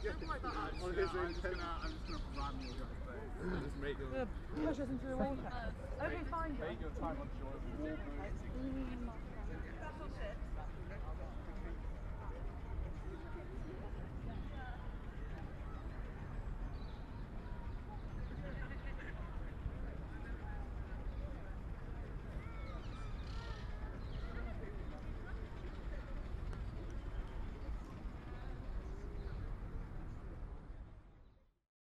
Don't like that. I'm just gonna ram you guys. Just make them. Push us into the water. Okay, fine. Take your time on shore. That's all shit.